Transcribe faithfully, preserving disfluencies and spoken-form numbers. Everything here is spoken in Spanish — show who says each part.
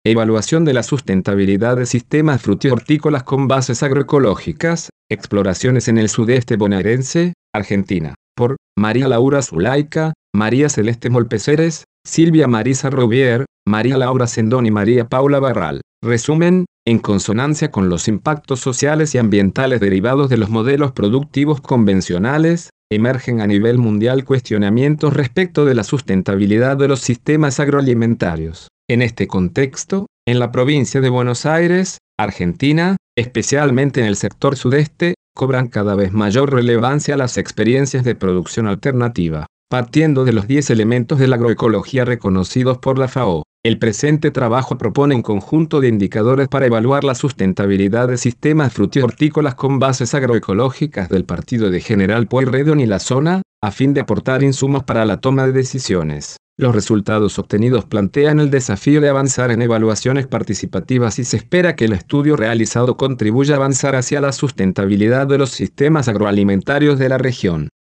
Speaker 1: Evaluación de la sustentabilidad de sistemas frutihortícolas con bases agroecológicas, exploraciones en el sudeste bonaerense, Argentina, por María Laura Zulaica, María Celeste Molpeceres, Silvia Marisa Rouvier, María Laura Sendón y María Paula Barral. Resumen, en consonancia con los impactos sociales y ambientales derivados de los modelos productivos convencionales, emergen a nivel mundial cuestionamientos respecto de la sustentabilidad de los sistemas agroalimentarios. En este contexto, en la provincia de Buenos Aires, Argentina, especialmente en el sector sudeste, cobran cada vez mayor relevancia las experiencias de producción alternativa. Partiendo de los diez elementos de la agroecología reconocidos por la FAO, el presente trabajo propone un conjunto de indicadores para evaluar la sustentabilidad de sistemas frutihortícolas con bases agroecológicas del partido de General Pueyrredón y la zona, a fin de aportar insumos para la toma de decisiones. Los resultados obtenidos plantean el desafío de avanzar en evaluaciones participativas y se espera que el estudio realizado contribuya a avanzar hacia la sustentabilidad de los sistemas agroalimentarios de la región.